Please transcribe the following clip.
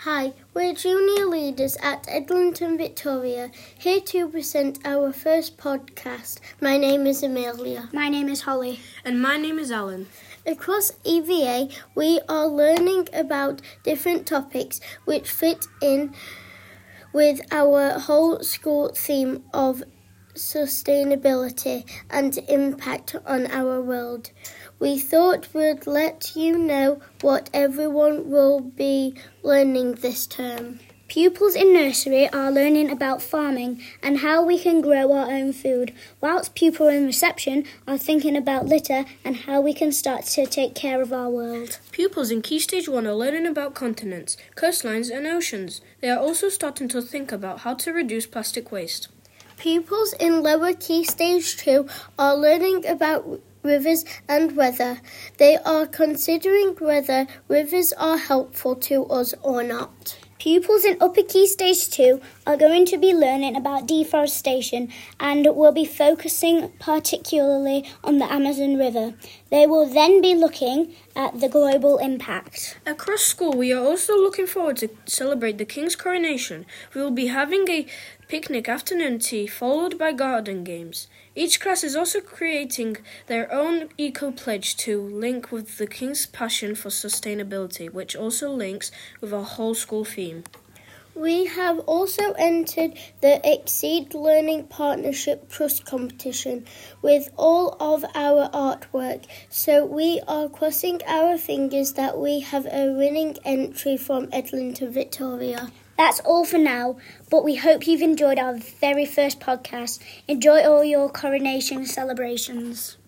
Hi, we're junior leaders at Edlington Victoria, here to present our first podcast. My name is Amelia. My name is Holly. And my name is Alan. Across EVA, we are learning about different topics which fit in with our whole school theme of sustainability and impact on our world. We thought we'd let you know what everyone will be learning this term. Pupils in nursery are learning about farming and how we can grow our own food, whilst pupils in reception are thinking about litter and how we can start to take care of our world. Pupils in Key Stage 1 are learning about continents, coastlines and oceans. They are also starting to think about how to reduce plastic waste. Pupils in Lower Key Stage 2 are learning about rivers and weather. They are considering whether rivers are helpful to us or not. Pupils in Upper Key Stage 2 are going to be learning about deforestation and will be focusing particularly on the Amazon River. They will then be looking at the global impact. Across school, we are also looking forward to celebrate the King's coronation. We will be having a picnic afternoon tea followed by garden games. Each class is also creating their own eco-pledge to link with the King's passion for sustainability, which also links with our whole school theme. We have also entered the Exceed Learning Partnership Trust competition with all of our artwork, so we are crossing our fingers that we have a winning entry from Edlington Victoria. That's all for now, but we hope you've enjoyed our very first podcast. Enjoy all your coronation celebrations.